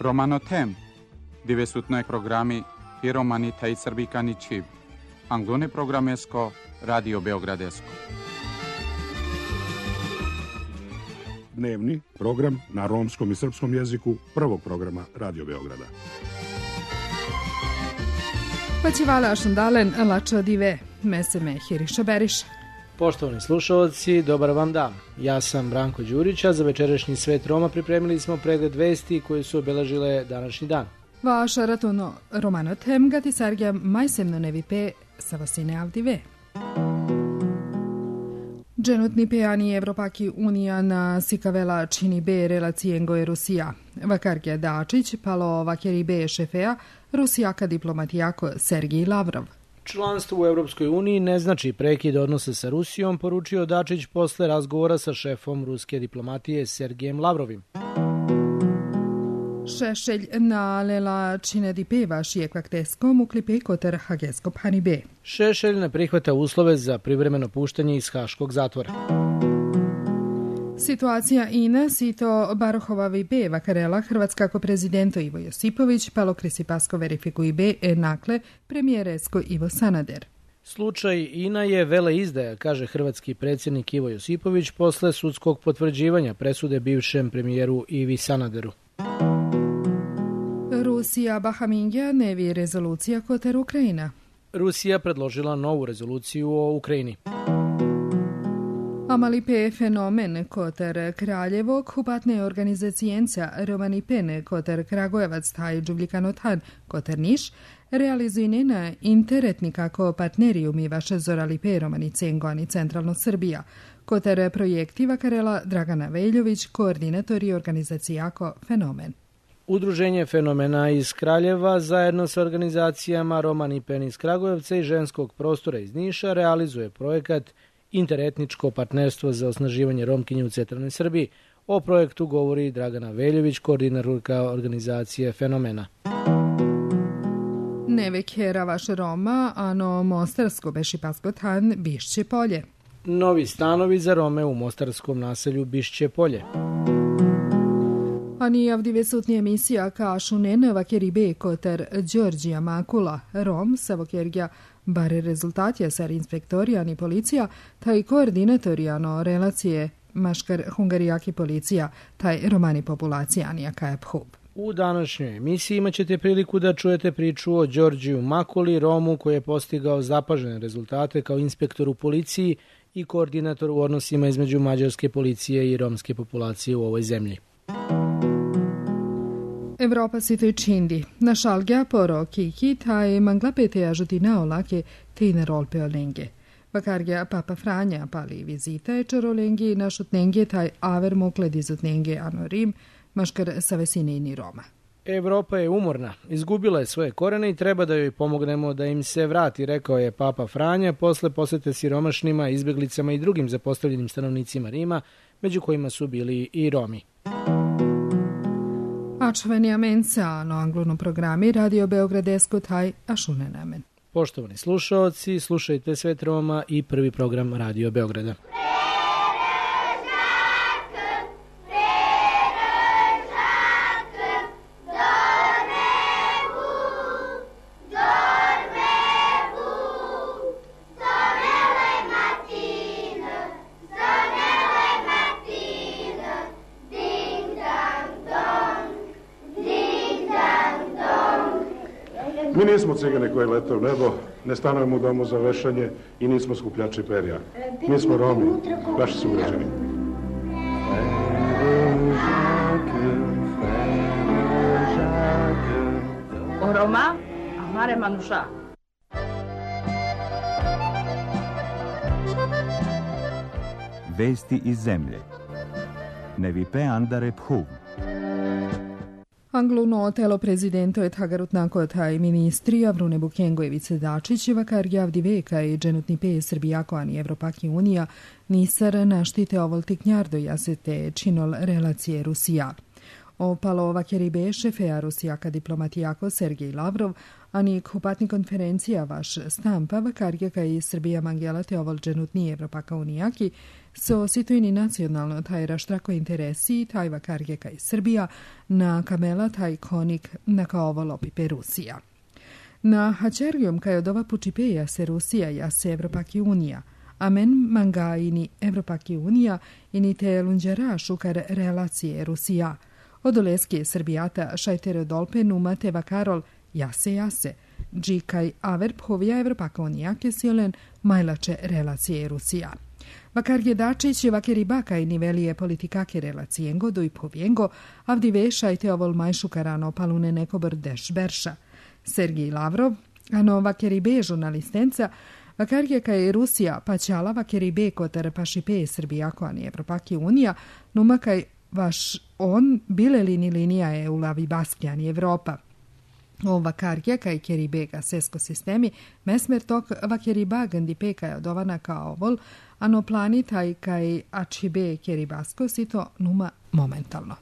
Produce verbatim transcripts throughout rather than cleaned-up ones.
Romanotem, divesutnoj programi i romani taj srbikani čib. Anglone programesko, Radio Beogradesko. Dnevni program na romskom i srpskom jeziku prvog programa Radio Beograda. Paćivala Šandalen, Lača Dive, Meseme Hiriša Beriša. Poštovani slušalci, dobar vam dan. Ja sam Branko Đurić, a za večerašnji Svet Roma pripremili smo pregled vesti koje su obeležile današnji dan. Vaša ratono romanotem gati sargja majsemno nevipe sa vasine avdive. Dženutni pejani Evropaki Unija na sikavela čini be relacijengo je Rusija. Vakargja Dačić palo vakeri be šefeja Rusijaka diplomatijako Sergij Lavrov. Članstvo u Evropskoj uniji ne znači prekid odnosa sa Rusijom, poručio Dačić posle razgovora sa šefom ruske diplomatije Sergijem Lavrovim. Šešelj nalela čine di peva šijekvak teskom u klipe koter hagesko pani be. Šešelj ne prihvata uslove za privremeno puštanje iz haškog zatvora. Situacija ina sito Barohovavi be vakarela Hrvatska ko prezidento Ivo Josipović palo krisipasko verifikuj be e nakle premijeresko Ivo Sanader. Slučaj ina je vele izdaja, kaže hrvatski predsjednik Ivo Josipović posle sudskog potvrđivanja presude bivšem premijeru Ivi Sanaderu. Rusija Bahamingja nevi rezolucija koter Ukrajina. Rusija predložila novu rezoluciju o Ukrajini. Amalipe fenomen koter Kraljevo kupatne organizacijenca Romanipene koter Kragujevac taj Đuvljikanotan koter Niš realizujne na interetnika ko partnerijum i vaše Zoralipe Romanicengo ani centralno Srbija koter projektiva Karela Dragana Veljović koordinatori organizacijako Fenomen. Udruženje Fenomena iz Kraljeva zajedno sa organizacijama Romanipen iz Kragujevca i ženskog prostora iz Niša realizuje projekat Interetničko partnerstvo za osnaživanje Romkinje u centralnoj Srbiji. O projektu govori Dragana Veljović, koordinatorka organizacije Fenomena. Nevekera vaš Roma, ano Mostarsko Bešipasko tan Bišće polje. Novi stanovi za Rome u mostarskom naselju Bišće polje. Ani avdive sutni emisija kašu nene vakeri be koter Đorđija Makula, Rom, savokergja bare rezultatija sar inspektorija ni policija, taj koordinatorijano relacije maškar hungarijaki policija, taj romani populacija nijaka je phub. U današnjoj emisiji imat ćete priliku da čujete priču o Đorđiju Makuli, Romu koji je postigao zapažene rezultate kao inspektor u policiji i koordinator u odnosima između mađarske policije i romske populacije u ovoj zemlji. Evropa si to čindi. Na šalgja poro kiki taj mangla peteja žutina olake tine rolpe olenge. Vakargja Papa Franja pali vizita je čarolengi na šutnenge taj aver mokle dizutnenge anorim maškar sa vesine ini Roma. Evropa je umorna, izgubila je svoje korene i treba da joj pomognemo da im se vrati, rekao je Papa Franja posle posete siromašnima, izbjeglicama i drugim zapostavljenim stanovnicima Rima, među kojima su bili i Romi. Ačvenija menca na anglonom programi Radio Beogradesko taj ašune namen. Poštovani slušaoci, slušajte Svet Roma i prvi program Radio Beograda. Mi nismo cigane koji lete u nebo, ne stanujemo u domu za vešanje i nismo skupljači perja. Mi smo Romi, vaši sugrađani. O Roma, amare manuša. Vesti iz zemlje. Nevipe andare phum. Angluno telo prezidento je tagarut nako taj ministri Avrune Bukengojevice Dačićeva kar javdi veka i dženutni pe Srbijako ani Evropaki Unija nisar naštite ovolti knjardo jasete činol relacije Rusija. Opalo ovakeri be šefeja Rusijaka diplomatijako Sergij Lavrov, ani kupatni konferencija vaš stampa vakarja kaj Srbija mangelate ovol dženutni Evropaka Unijaki so situjini nacionalno taj raštrako interesi, taj vakarge kaj Srbija, na kamela taj konik na kao lopipe Rusija. Na hačergjom kaj odova pučipeja se Rusija ja se Evropaki unija, a men manga ini Evropaki unija ini te lunđera šukar relacije Rusija. Odoleske Srbijata šajtere dolpe numa te vakarol jase jase, dži kaj aver povija Evropaka unija ke silen majlače relacije Rusija. Vakar Gedačić je vakeri baka i nivelije politikake relacijengo do i povijengo, avdi vešajte ovol majšukarano palune neko brdeš berša. Sergij Lavrov, ano vakeri be žurnalistenca, vakar je kaj Rusija paćala vakeri be kotar pašipe Srbijako ani Evropaki unija, numa kaj vaš on bile lini linija je u lavi Baskijani Evropa. O vakarje kaj keribega sesko sistemi, mesmer tok vakeriba gandi peka je odovana kao ovol, ano plani taj kaj ačibe keribasko sito numa momentalno.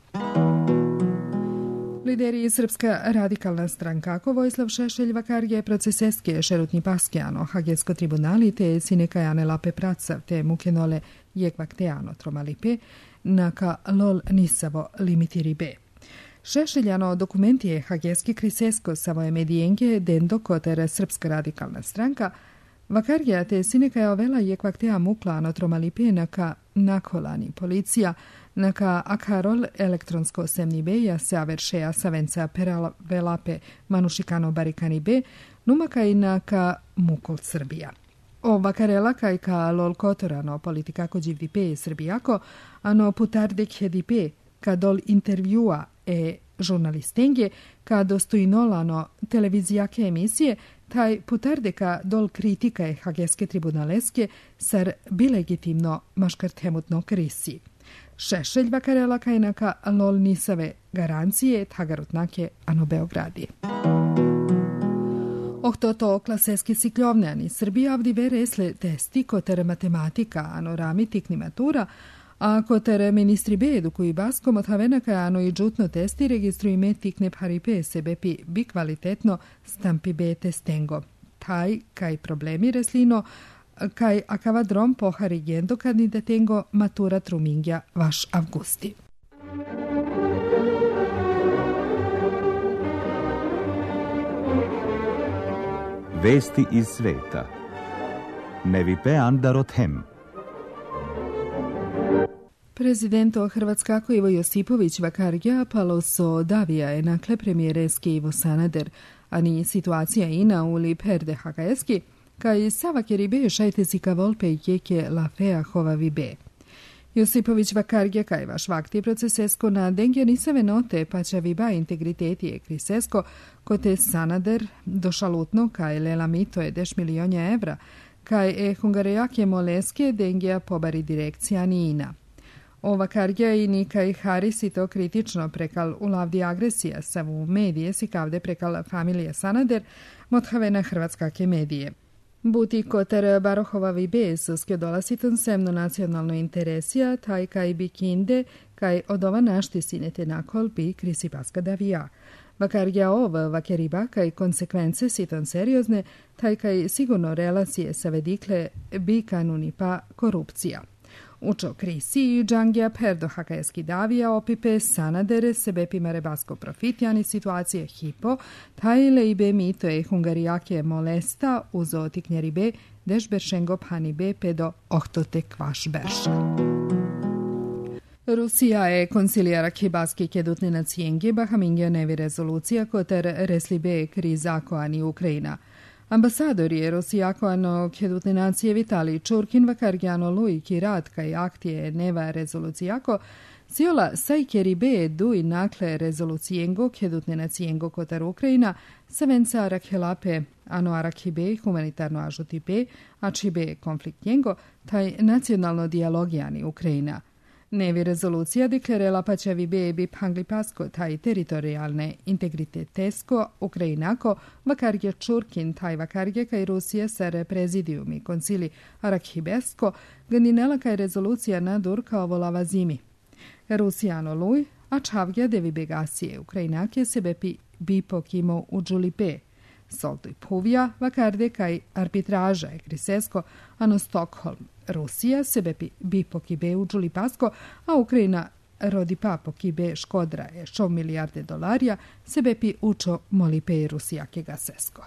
Lideri Srpska radikalna stranka ako Vojislav Šešelj vakarje proceseske šerutni paskijano hagesko tribunali te sinekajane lape pracav te mukenole jekvakteano tromalipe naka lol nisavo limitiri be. Šešeljano dokumentije hageski krisesko savoje medijenge dendo kotere Srpska radikalna stranka vakarja te sinekaja ovela jekvaktea muklano tromalipe naka nakolani policija naka akarol elektronsko semni beja se averšeja savenca perala velape manušikano barikani be numaka i naka mukol Srbija. O vakarela kaj ka lol kotorano politikako dživdipe Srbijako, ano putardek hedipe ka dol intervjua e žurnalistenge ka dostojnolano televizijake emisije, taj putardeka dol kritika je hageske tribunaleske sar bilegitimno maškartemutno krisi. Šešelj vakarela kaj naka lol nisave garancije tagarutnake ano Beogradi. Ohto to klaseski sikljovnjani Srbija avdi veresle testi kotere matematika ano rami tikni matura, a kotere ministri be edukuji baskom od havenaka ano i džutno testi registruji me tikne paripe sebepi bi kvalitetno stampi be testengo. Taj kaj problemi reslino kaj akava drom pohari gendo kandidatengo matura trumingja vaš avgusti. Vesti iz sveta. Nevipe Andarot Hem. Prezidento Hrvatskako Ivo Josipović vakarja palo so davija je nakle premijereski Ivo Sanader, ani situacija ina uli perde hakajeski, kaj savakeri be šajte si ka volpe jeke la fea hovavi be. Josipović vakarja kaj vaš vakti procesesko na dengja nisave note pa će viba integriteti je krisesko kote Sanader došalutno kaj lela mito je deš milionja evra, kaj e hungarejake moleske dengja pobari direkcija ni ina. Ova kargja i nika i Harisi to kritično prekal ulavdi agresija savu medije si kavde prekal familije Sanader mothavena hrvatskake medije. Buti koter Barohova vibe suske dolasiton semno nacionalno interesija taj kaj bi kinde kaj odova našti sinete nakol bi krisi paska davija. Vakarja ov vakeriba kaj konsekvence siton seriozne taj kaj sigurno relacije sa vedikle bi kanuni pa korupcija. Učo krisi i džangija perdo hakajeski davija opipe Sanadere sebepi marebasko profitjani situacije hipo, tajle ibe mito je hungarijake molesta uzo tiknjeribe deš beršengo panibe pedo ohtote kvaš berša. Rusija je koncilijara kibaski kedutne nacijenge bahamingja nevi rezolucija koter reslibe krizako ani Ukrajina. Ambasador je Rosijako kedutne nacije Vitalij Čurkin vakargjano luj kirat kaj aktije neva rezolucijako, siola sajkeri be duj nakle rezolucijengo kedutne nacijengo kotar Ukrajina, savenca arakhelape ano arakhibe humanitarno ažutipe, ačibe konfliktjengo, taj nacionalno dijalogijani Ukrajina. Nevi rezolucija deklarela pa će vibe bi pangli pasko taj teritorijalne integritetesko Ukrajinako vakarje Čurkin taj vakarje kaj Rusija sare prezidijumi koncili Arakhibesko gandinela kaj rezolucija na durka ovolava zimi. Rusijano luj, a čavgja devi begasije Ukrajinake sebe pi bi pokimo u džulipe. Soltoj Puvija, Vakarde kaj arbitraža je Grisesko, ano Stockholm, Rusija, sebe bi pokibe u Đuli Pasko, a Ukrajina rodi pa pokibe škodra je šov milijarde dolarja, sebe pi učo molipe Rusija kega sesko.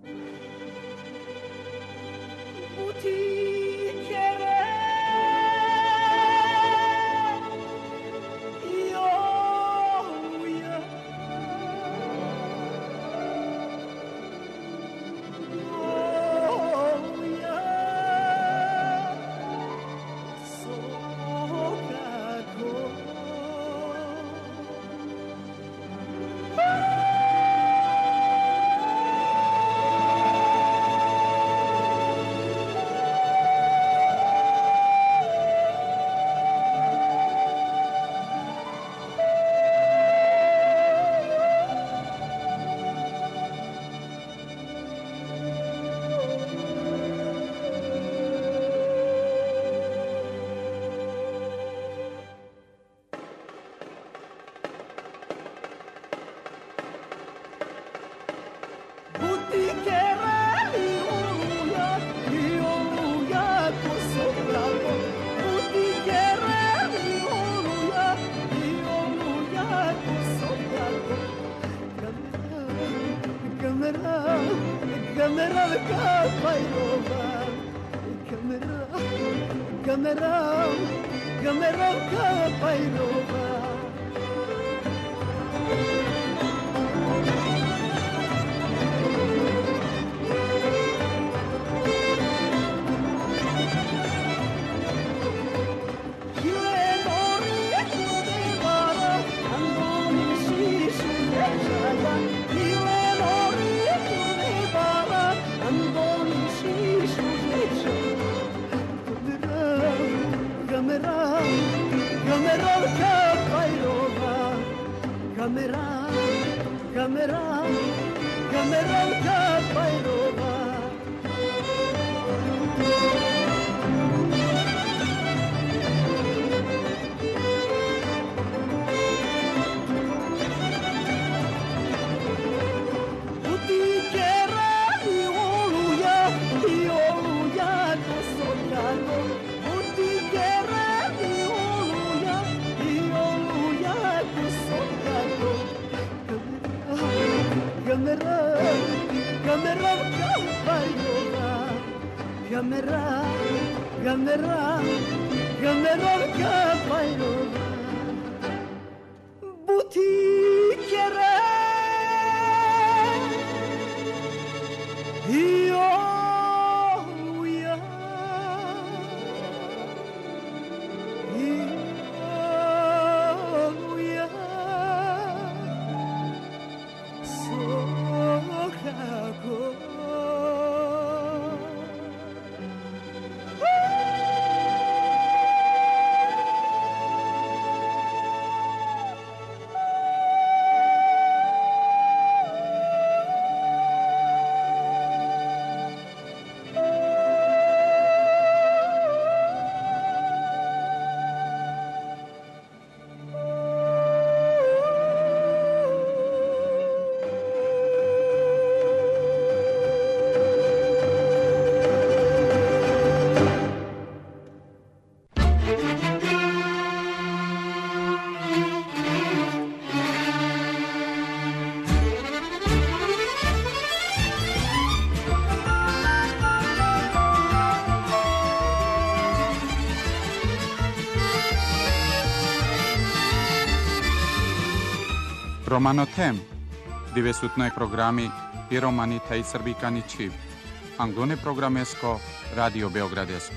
Romanotem, divesutnoj programi i romani taj srbikani čib. Anglone programesko, Radio Beogradesko.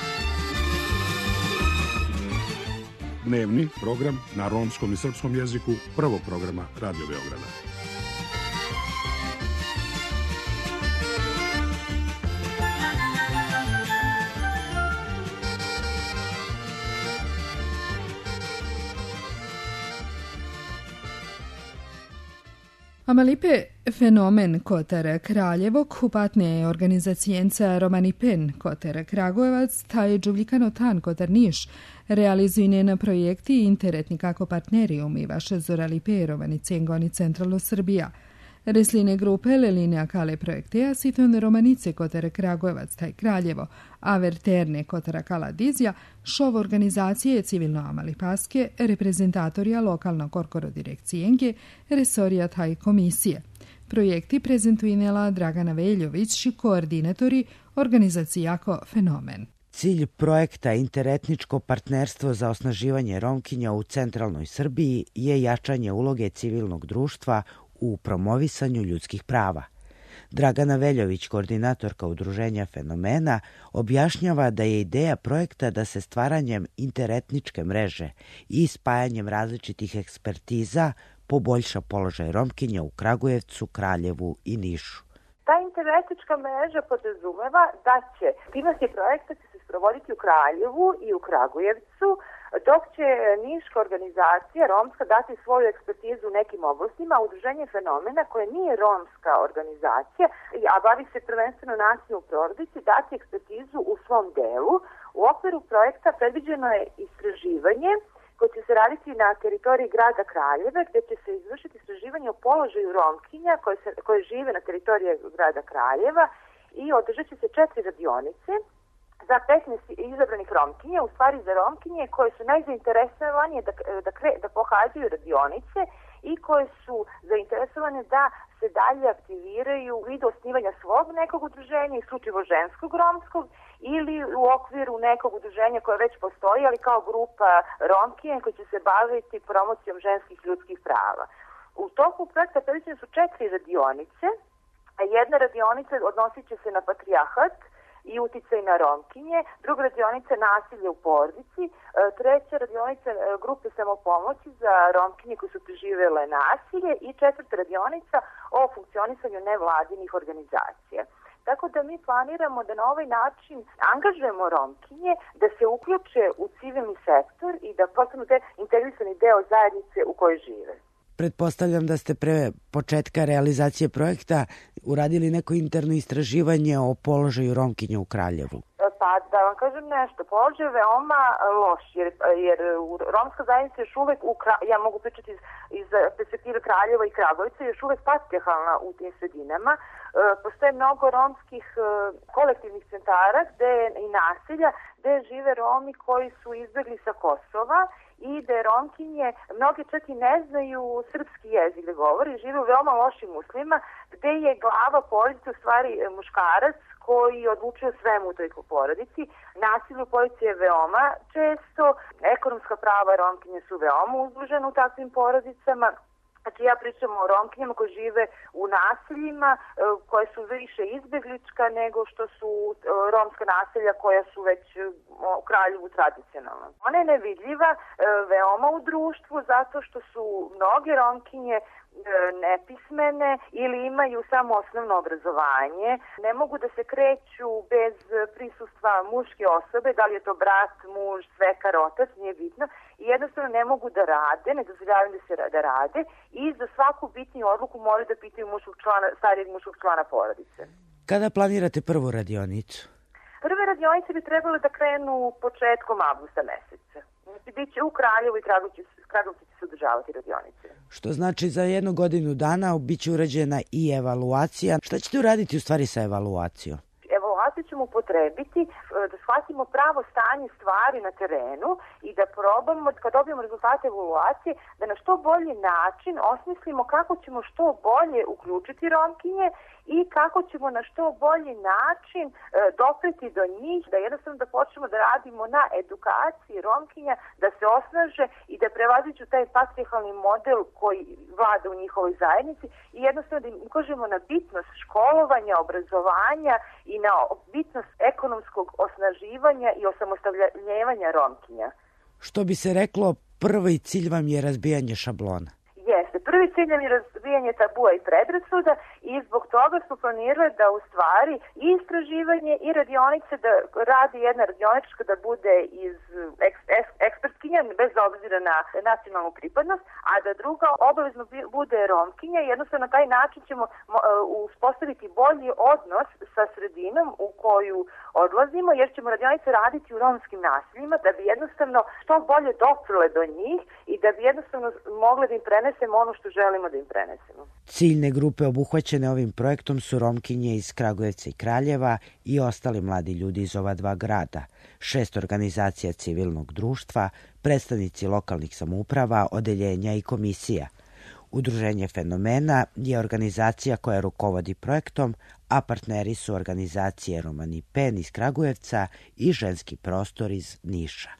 Dnevni program na romskom i srpskom jeziku prvog programa Radio Beograda. Amalipe fenomen Kotar Kraljevo kupatne organizacijenca Romani Pen Kotar Kragujevac taj Đuvljikano Tan Kotar Niš realizujne na projekti interetni kako partneri umivaše Zoralipe Romani Cengoni Centralno Srbija. Resline grupe Lelinea Kale projekteja siton Romanice kotere Kragujevac taj Kraljevo, a verterne kotera Kala Dizja, šov organizacije civilno amali paske, reprezentatorija lokalno korkoro direkcijenge, resorija taj komisije. Projekti prezentuinela Dragana Veljović i koordinatori organizacijako Fenomen. Cilj projekta Interetničko partnerstvo za osnaživanje Romkinja u centralnoj Srbiji je jačanje uloge civilnog društva u promovisanju ljudskih prava. Dragana Veljović, koordinatorka udruženja Fenomena, objašnjava da je ideja projekta da se stvaranjem interetničke mreže i spajanjem različitih ekspertiza poboljša položaj Romkinja u Kragujevcu, Kraljevu i Nišu. Ta interetnička mreža podrazumeva da će aktivnosti projekta će se sprovoditi u Kraljevu i u Kragujevcu, dok će niška organizacija romska dati svoju ekspertizu u nekim oblastima, a udruženje Fenomena, koje nije romska organizacija, a bavi se prvenstveno nasiljem u porodici, dati ekspertizu u svom delu. U okviru projekta predviđeno je istraživanje koje će se raditi na teritoriji grada Kraljeva, gde će se izvršiti istraživanje o položaju Romkinja koje, se, koje žive na teritoriji grada Kraljeva i održat će se četiri radionice za petnaest izabranih Romkinja, u stvari za Romkinje koje su najzainteresovanije da, da, kre, da pohađaju radionice i koje su zainteresovane da se dalje aktiviraju u vidu osnivanja svog nekog udruženja, isključivo ženskog romskog, ili u okviru nekog udruženja koje već postoji, ali kao grupa Romkinja koji će se baviti promocijom ženskih ljudskih prava. U toku projekta predviđene su četiri radionice, a jedna radionica odnosit će se na patrijarhat i uticaj na Romkinje, druga radionica nasilje u porodici, treća radionica grupe samopomoći za Romkinje koji su preživele nasilje i četvrta radionica o funkcionisanju nevladinih organizacija. Tako da mi planiramo da na ovaj način angažujemo Romkinje, da se uključe u civilni sektor i da postanu te integrisani deo zajednice u kojoj žive. Pretpostavljam da ste pre početka realizacije projekta uradili neko interno istraživanje o položaju Romkinja u Kraljevu. Pa da vam kažem nešto, položaj je veoma loš, jer, jer romska zajednica još uvek, u, ja mogu pričati iz, iz perspektive Kraljeva i Kragujevca, još uvek patrijarhalna u tim sredinama. E, postoje mnogo romskih e, kolektivnih centara gde i naselja gde žive Romi koji su izbegli sa Kosova i da Romkinje, mnogi čak i ne znaju srpski jezik da govori, žive u veoma lošim uslovima, gde je glava porodice u stvari muškarac koji odlučuje svemu u toj porodici. Nasilje u porodici je veoma često, ekonomska prava Romkinje su veoma uzdužena u takvim porodicama. Znači ja pričam o Romkinjama koji žive u naseljima koje su više izbeglička nego što su romska naselja koja su već u Kraljevu tradicionalna. Ona je nevidljiva veoma u društvu zato što su mnoge Romkinje nepismene ili imaju samo osnovno obrazovanje, ne mogu da se kreću bez prisustva muške osobe, da li je to brat, muž, svekar, otac, nije bitno, i jednostavno ne mogu da rade, ne dozvoljavaju da se da rade i za svaku bitniju odluku moraju da pitaju muškog člana, starijeg muškog člana porodice. Kada planirate prvu radionicu? Prve radionice bi trebale da krenu početkom avgusta meseca. Biće u Kraljevu i Kragujevcu će se održavati radionice. Što znači za jednu godinu dana biće urađena i evaluacija. Šta ćete uraditi u stvari sa evaluacijom? Evaluaciju ćemo upotrebiti da shvatimo pravo stanje stvari na terenu i da probamo, kad dobijemo rezultate evaluacije, da na što bolji način osmislimo kako ćemo što bolje uključiti Romkinje i kako ćemo na što bolji način e, dopreti do njih, da jednostavno da počnemo da radimo na edukaciji Romkinja, da se osnaže i da prevaziđu taj patrijarhalni model koji vlada u njihovoj zajednici i jednostavno da im ukažemo na bitnost školovanja, obrazovanja i na bitnost ekonomskog osnaživanja i osamostaljevanja Romkinja. Što bi se reklo, prvi cilj vam je razbijanje šablona. Jeste, prvi cilj je razbijanje tabua i predrasuda i zbog toga smo planirali da u stvari i istraživanje i radionice da radi jedna radionička da bude iz eks, eks, ekspertkinja bez obzira na nacionalnu pripadnost, a da druga obavezno bude Romkinja i jednostavno na taj način ćemo uspostaviti bolji odnos sa sredinom u koju odlazimo jer ćemo radionice raditi u romskim naseljima da bi jednostavno što bolje doprle do njih i da bi jednostavno mogli da im prenesemo ono što što želimo da im prenesemo. Ciljne grupe obuhvaćene ovim projektom su Romkinje iz Kragujevca i Kraljeva i ostali mladi ljudi iz ova dva grada, šest organizacija civilnog društva, predstavnici lokalnih samouprava, odeljenja i komisija. Udruženje Fenomena je organizacija koja rukovodi projektom, a partneri su organizacije Romani Pen iz Kragujevca i Ženski prostor iz Niša.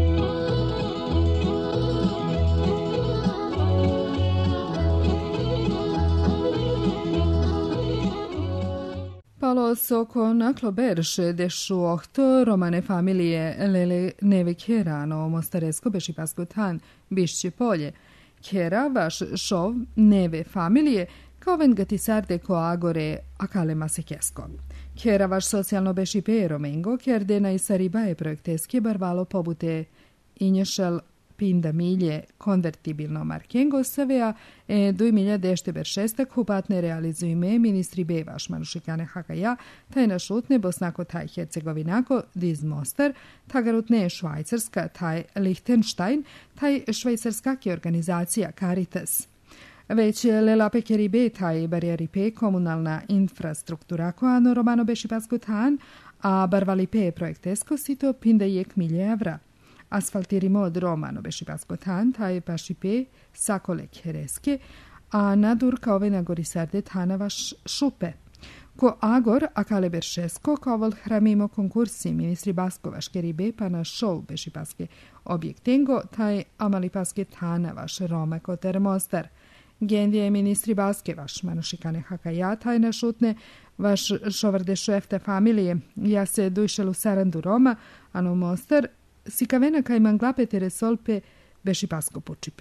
Palo soko naklo berše dešu ohto romane familije lele neve kerano mostaresko bešipasko tan bišće polje. Kera vaš šov neve familije kao vengatisarde ko agore akale masekesko. Kera vaš socijalno bešipe romengo kerdena i saribaje projekteske barvalo pobute inješel pinda milje konvertibilno markengo savea e duj milja dešte ber šestak hupatne realizujme ministri bevaš manušikane hakaja tajna šutne bosnako taj hercegovinako diz Mostar tagarutne švajcarska taj Lichtenstein taj švajcarskake organizacija Caritas. Već lela pekeribe taj barijaripe komunalna infrastruktura koano romano bešipasko tan, a barvalipe projektesko sito pinda jek milje evra. Asfaltirimo od romano bešipasko tan, taj pašipe sakole kereske, a nadur kao ove nagorisarde tanavaš šupe. Ko agor, a kale beršesko, kao vol hramimo konkursi ministri baskovaš keribe pa na šou bešipaske objektengo, taj amalipaske tanavaš Roma koter Mostar. Gendije ministri baske vaš manušikane hakaja, taj na šutne vaš šovrde šefte familije, ja se dujšelu sarandu Roma, ano Mostar, sikavena kaj manglape teresolpe bešipasko pučipe.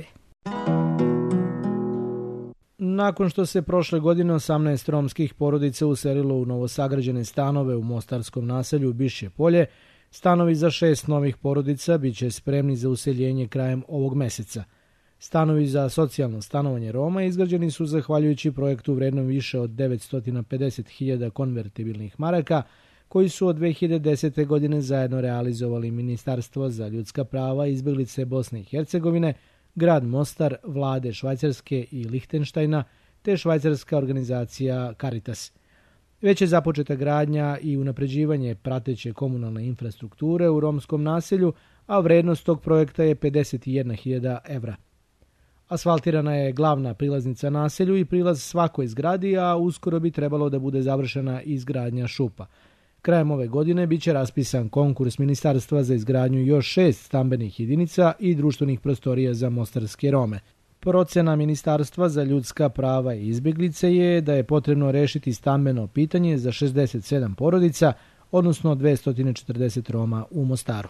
Nakon što se prošle godine osamnaest romskih porodica uselilo u novosagrađene stanove u mostarskom naselju Bišće polje, stanovi za šest novih porodica bit će spremni za useljenje krajem ovog meseca. Stanovi za socijalno stanovanje Roma izgrađeni su zahvaljujući projektu vrednom više od devetsto pedeset hiljada konvertibilnih maraka, koji su od dve hiljade desete. godine zajedno realizovali Ministarstvo za ljudska prava, izbjeglice Bosne i Hercegovine, grad Mostar, vlade Švajcarske i Lichtensteina, te švajcarska organizacija Caritas. Već je započeta gradnja i unapređivanje prateće komunalne infrastrukture u romskom naselju, a vrednost tog projekta je pedeset jedna hiljada evra. Asfaltirana je glavna prilaznica naselju i prilaz svakoj zgradi, a uskoro bi trebalo da bude završena izgradnja šupa. Krajem ove godine biće raspisan konkurs Ministarstva za izgradnju još šest stambenih jedinica i društvenih prostorija za mostarske Rome. Procena Ministarstva za ljudska prava i izbjeglice je da je potrebno rešiti stambeno pitanje za šezdeset sedam porodica, odnosno dvesta četrdeset Roma u Mostaru.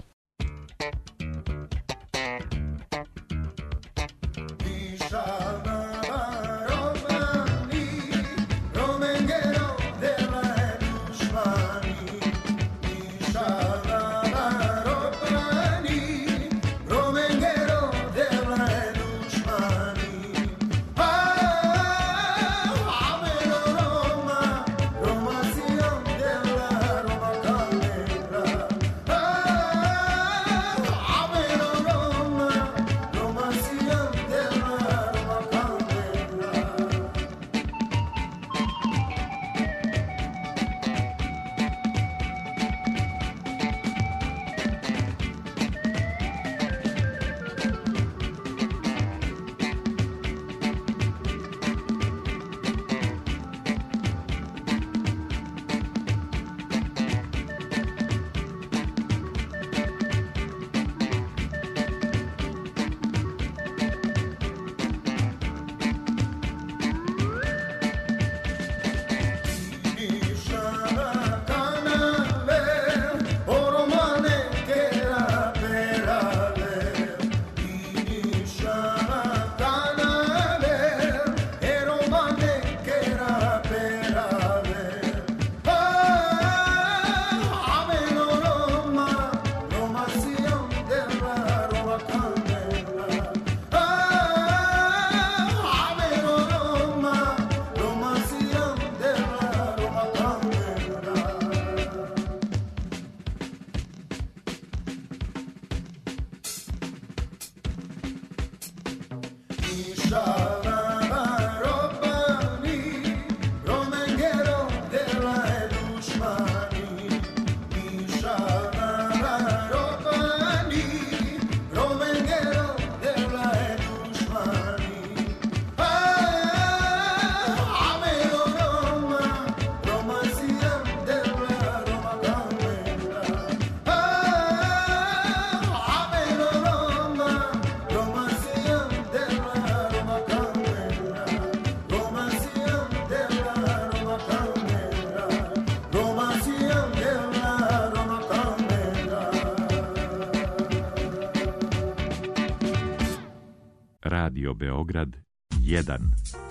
Radio Beograd jedan.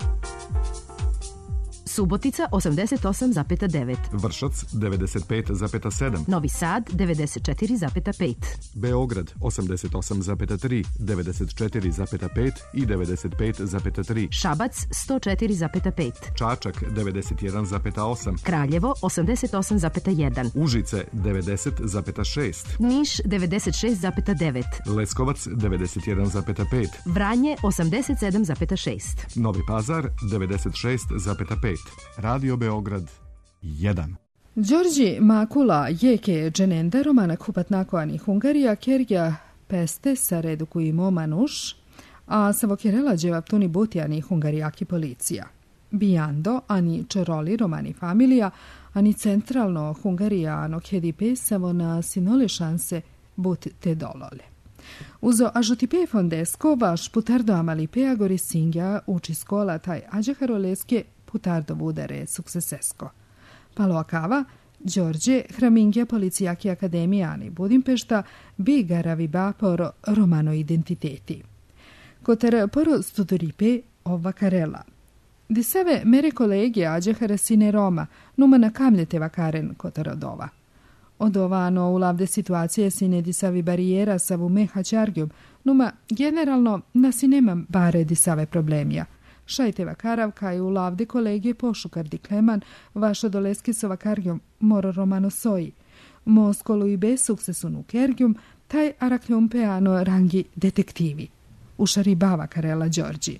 Subotica osamdeset osam zarez devet. Vršac devedeset pet zarez sedam. Novi Sad devedeset četiri zarez pet. Beograd osamdeset osam zarez tri, devedeset četiri zarez pet i devedeset pet zarez tri. Šabac sto četiri zarez pet. Čačak devedeset jedan zarez osam. Kraljevo osamdeset osam zarez jedan. Užice devedeset zarez šest. Niš devedeset šest zarez devet. Leskovac devedeset jedan zarez pet. Vranje osamdeset sedam zarez šest. Novi Pazar devedeset šest zarez pet. Radio Beograd jedan. Đorđi Makula jeke dženende romana kupatnakoani Hungarija kerja peste sa reduku i momanuš, a savokirela dževaptuni butijani hungarijaki policija. Bijando, ani čoroli romani familija, ani centralno Hungarija ano kedipe savo na sinole šanse but te dolole. Uzo ažutipe fondesko vaš putardo amalipea gori singja uči skola taj ađeharoleske putardo vudere suksesesko. Palo akava, Đorđe hramingja policijaki akademijani Budimpešta bi garavi bapor romano identiteti. Koter poro studoripe ova karela. Di save mere kolege ađehara sine Roma, numa na kamljeteva karen koter odova. Odovano u lavde situacije sine di savi barijera savu meha čargjum, numa generalno nasi nema bare di save problemja. Šajteva karavka i u lavde kolege pošukar di kleman, vaša doleski sova kargjum moro romano soji. Moskolu i bez suksesunu kergjum, taj arakljum peano rangi detektivi. Ušari bava karela Đorđi.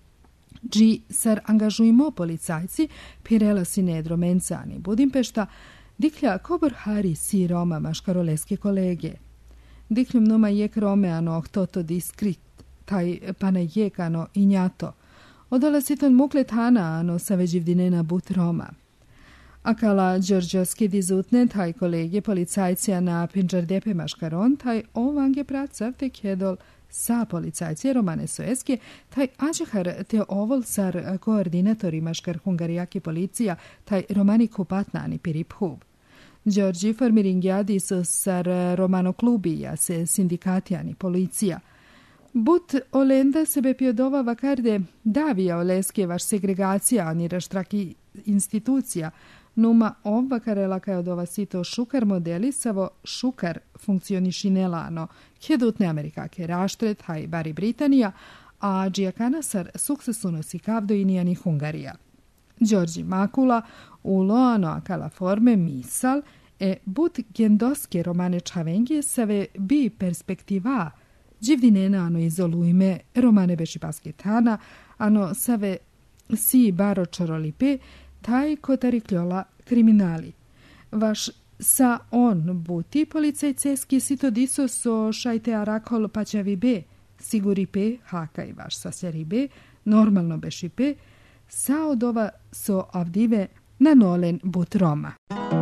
Dži sar angažujmo policajci, pirela sinedro mencani Budimpešta, diklja kobor hari si Roma maškaroleske kolege. Dikljum numa jek romeano toto diskrit, taj pana jekano i njato. Odala si ton muklet hana ano saveđivdinena but Roma. Akala Đorđovski dizutne taj kolege policajcija na pinđardepe maškaron, taj ovange pracav te kjedol sa policajcije Romane Soeske, taj ađehar te ovol sar koordinatori maškar hungarijaki policija, taj romani kupatnani pirip hub. Đorđi formiringjadi su sar romano klubija se sindikatijani policija. But olenda sebe piodova vakarde davija oleske vaš segregacija ani raštraki institucija, numa ova karela kaj od ova sito šukar modelisavo šukar funkcionišinelano, kjedutne Amerikake raštret, haj bari Britanija, a džijakanasar suksesunosi kavdojinijani Hungarija. Đorđi Makula u loano akala forme misal e but gendoske romane čavengije save bi perspektiva dživdinena ano izolujme romane beši pasketana, ano save si baro čorolipe, taj kotarikljola kriminali. Vaš sa on buti policajceski sito diso so šajte arakol paćavi be, siguri pe, hakaj vaš sasjari be, normalno beši pe, sa odova so avdive na nolen but Roma.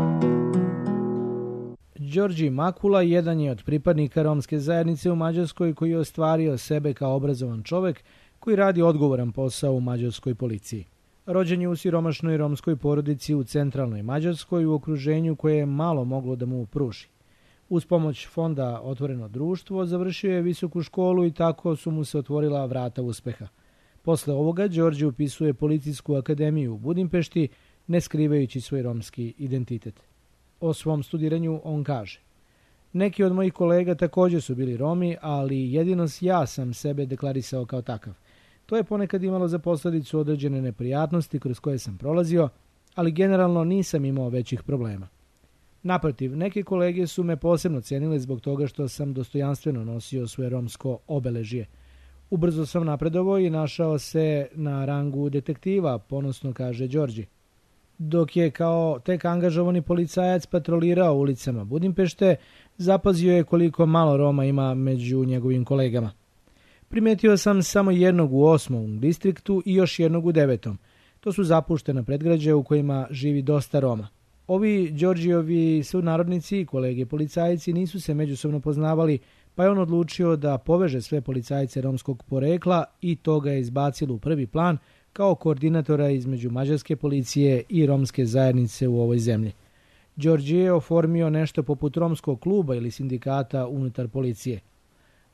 Đorđi Makula jedan je od pripadnika romske zajednice u Mađarskoj koji je ostvario sebe kao obrazovan čovek koji radi odgovoran posao u mađarskoj policiji. Rođen je u siromašnoj romskoj porodici u centralnoj Mađarskoj u okruženju koje je malo moglo da mu pruži. Uz pomoć fonda Otvoreno društvo završio je visoku školu i tako su mu se otvorila vrata uspeha. Posle ovoga Đorđe upisuje policijsku akademiju u Budimpešti, ne skrivajući svoj romski identitet. O svom studiranju on kaže: neki od mojih kolega također su bili Romi, ali jedino ja sam sebe deklarisao kao takav. To je ponekad imalo za posljedicu određene neprijatnosti kroz koje sam prolazio, ali generalno nisam imao većih problema. Naprotiv, neke kolege su me posebno cenile zbog toga što sam dostojanstveno nosio svoje romsko obeležje. Ubrzo sam napredovao i našao se na rangu detektiva, ponosno kaže Đorđi. Dok je kao tek angažovani policajac patrolirao ulicama Budimpešte, zapazio je koliko malo Roma ima među njegovim kolegama. Primetio sam samo jednog u osmom distriktu i još jednog u devetom. To su zapuštena predgrađa u kojima živi dosta Roma. Ovi Đorđiovi sunarodnici i kolege policajci nisu se međusobno poznavali, pa je on odlučio da poveže sve policajce romskog porekla i to ga je izbacilo u prvi plan kao koordinatora između mađarske policije i romske zajednice u ovoj zemlji. Đorđe je oformio nešto poput romskog kluba ili sindikata unutar policije.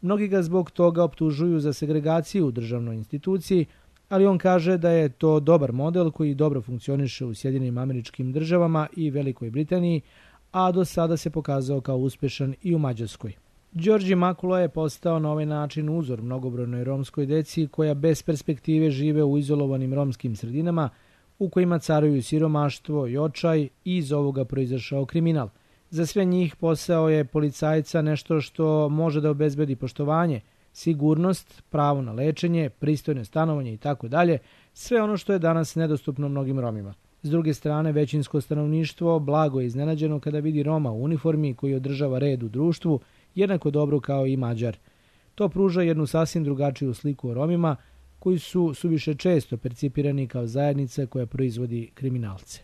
Mnogi ga zbog toga optužuju za segregaciju u državnoj instituciji, ali on kaže da je to dobar model koji dobro funkcioniše u Sjedinjenim Američkim Državama i Velikoj Britaniji, a do sada se pokazao kao uspešan i u Mađarskoj. Đorđe Makula je postao na ovaj način uzor mnogobrojnoj romskoj deci koja bez perspektive žive u izolovanim romskim sredinama u kojima caruju siromaštvo i očaj i iz ovoga proizašao kriminal. Za sve njih posao je policajca nešto što može da obezbedi poštovanje, sigurnost, pravo na lečenje, pristojno stanovanje i tako dalje, sve ono što je danas nedostupno mnogim Romima. S druge strane, većinsko stanovništvo blago je iznenađeno kada vidi Roma u uniformi koji održava red u društvu, jednako dobro kao i Mađar. To pruža jednu sasvim drugačiju sliku o Romima, koji su suviše često percipirani kao zajednica koja proizvodi kriminalce.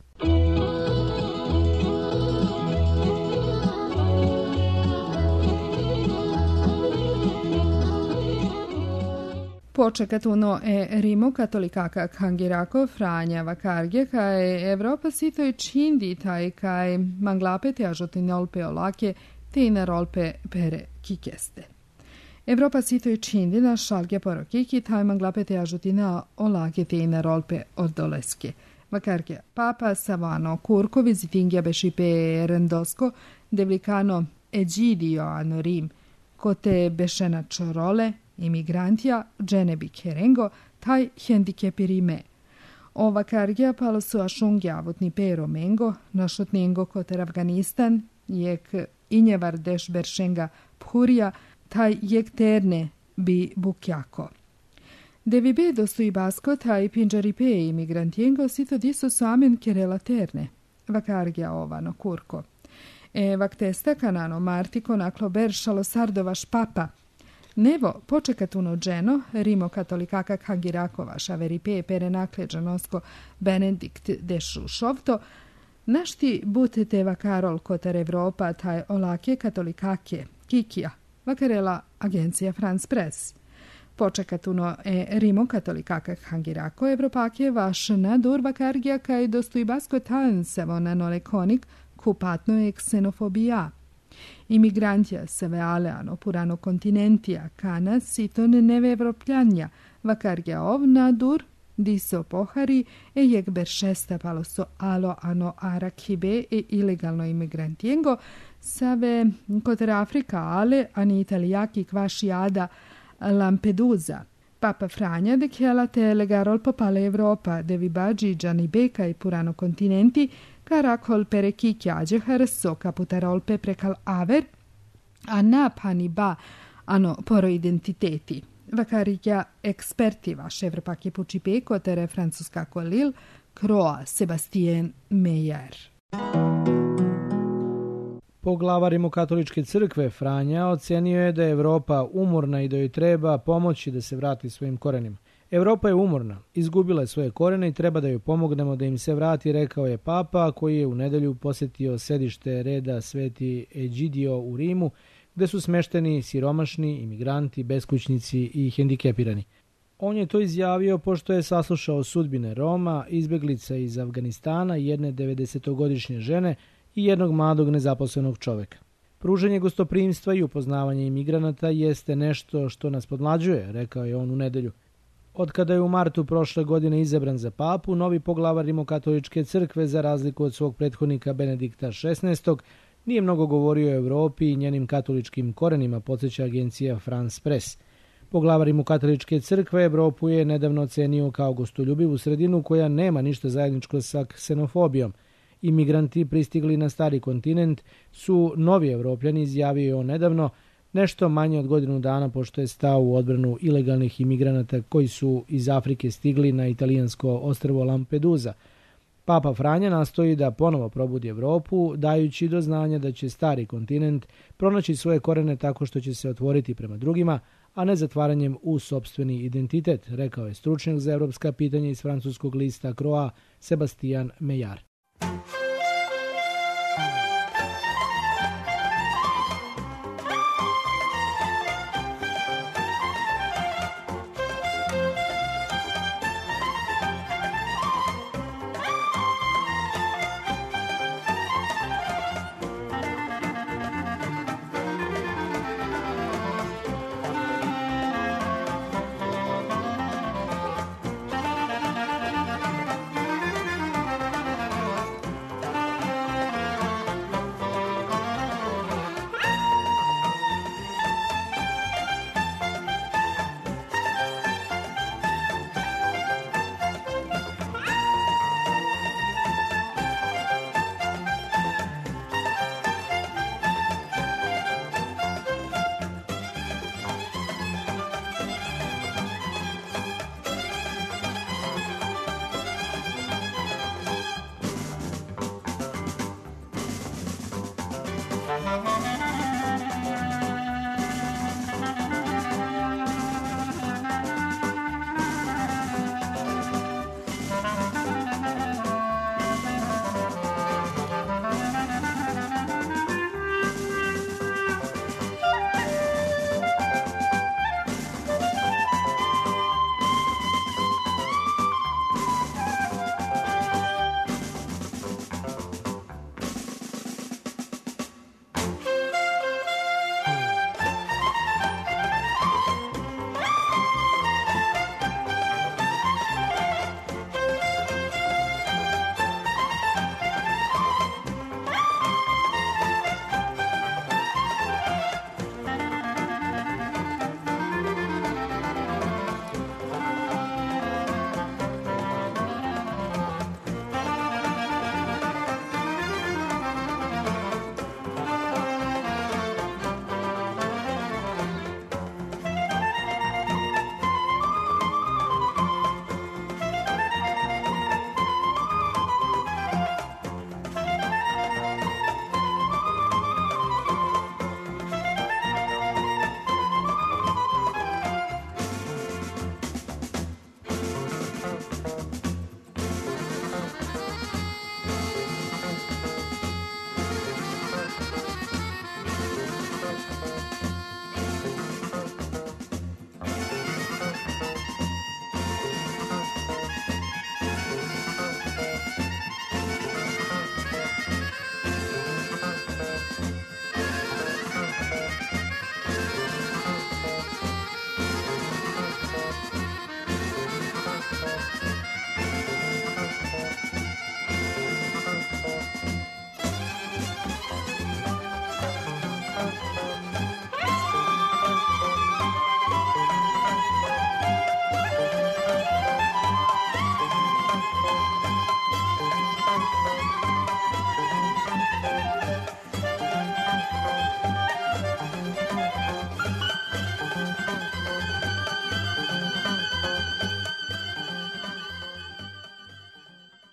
Počekat uno e Rimo katolikaka Hangirako Franja Vakarge kaj Evropa sitoj čindi taj kaj manglape te ažotinolpe olake te inarolpe pere kikeste. Evropa sitoj čindi na šalge porokiki taj manglape te ažotina olake te inarolpe ordoleske. Vakarge papa Savano Kurko vizitingja bešipe rendosko devlikano egidio ano Rim kote bešena čorole imigrantija dženebi kerengo taj hendikepirime. Ova kargija palo su ašungja avutni pero mengo, našotnengo koter Afganistan, jek injevar deš beršenga purija, taj jek terne bi bukjako. Devi bedo su i basko taj pinđaripe imigrantijengo sito diso su amen kerela terne. Vakargija ovano kurko. E vaktesta kanano martiko naklo beršalo sardovaš papa, Nevo počekatuno dženo, Rimo katolikaka Hangirakova šaveripe pere nakleđanosko Benedikt dešu šovto, našti butete vakarol kotar Evropa taj olake katolikake Kikija, vakarela agencija France Press. Počekatuno e Rimo katolikaka Hangirako Evropake vaš nadur vakargija kaj dostojbasko tansevo na nolekonik kupatno je ksenofobija. Imigrantja se vealeano purano kontinentija kana siton neve evropljanja, vakargja ov nadur, diso pohari e jek beršesta paloso alo ano arakibe e ilegalno imigrantijengo, save koter Afrika ale ani italijaki kvašijada Lampedusa. Papa Franja de kjela te legarol popale Evropa, devi bađi džani beka i purano kontinenti, karakol pereki kjađe harso kaputarolpe prekal aver, a napani ba ano poro identiteti. Vakarija eksperti vaš Evropake pučipe kotere francuska kolil, kroa Sebastien Meyer. Poglavar Rimokatoličke crkve Franja ocenio je da je Evropa umorna i da joj treba pomoći da se vrati svojim korenima. Evropa je umorna, izgubila je svoje korene i treba da joj pomognemo da im se vrati, rekao je papa koji je u nedelju posjetio sedište reda Sveti Egidio u Rimu, gde su smešteni siromašni, imigranti, beskućnici i hendikepirani. On je to izjavio pošto je saslušao sudbine Roma, izbeglica iz Afganistana, jedne devedesetogodišnje žene i jednog mladog nezaposlenog čoveka. Pružanje gostoprimstva i upoznavanje imigranata jeste nešto što nas podmlađuje, rekao je on u nedelju. Od kada je u martu prošle godine izabran za papu, novi poglavar Rimokatoličke crkve, za razliku od svog prethodnika Benedikta šesnaestog, nije mnogo govorio o Evropi i njenim katoličkim korenima, podsjeća agencija France Press. Poglavar Rimokatoličke crkve Evropu je nedavno ocenio kao gostoljubivu sredinu koja nema ništa zajedničko sa ksenofobijom. Imigranti pristigli na stari kontinent su novi Evropljani, izjavio je on nedavno, nešto manje od godinu dana pošto je stao u odbranu ilegalnih imigranata koji su iz Afrike stigli na italijansko ostrvo Lampedusa. Papa Franja nastoji da ponovo probudi Evropu, dajući do znanja da će stari kontinent pronaći svoje korene tako što će se otvoriti prema drugima, a ne zatvaranjem u sopstveni identitet, rekao je stručnjak za evropska pitanja iz francuskog lista Croix Sebastien Meyer.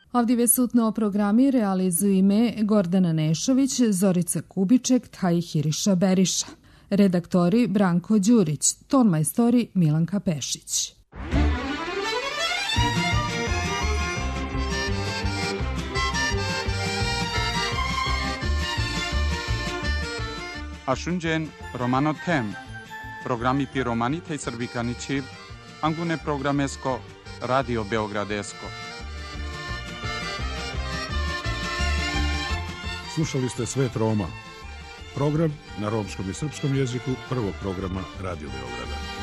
Ovdje sutno programi realizuju ime Gordana Nešović, Zorica Kubiček, taj Hiriša Beriša. Redaktori Branko Đurić, tonmajstori Milanka Pešić. Ashunjen Romano Tem, programi pi Romani tej Srbikani Čiv, angune programesko, Radio Beogradesko. Slušali ste Svet Roma, program na romskom i srpskom jeziku prvog programa Radio Beograda.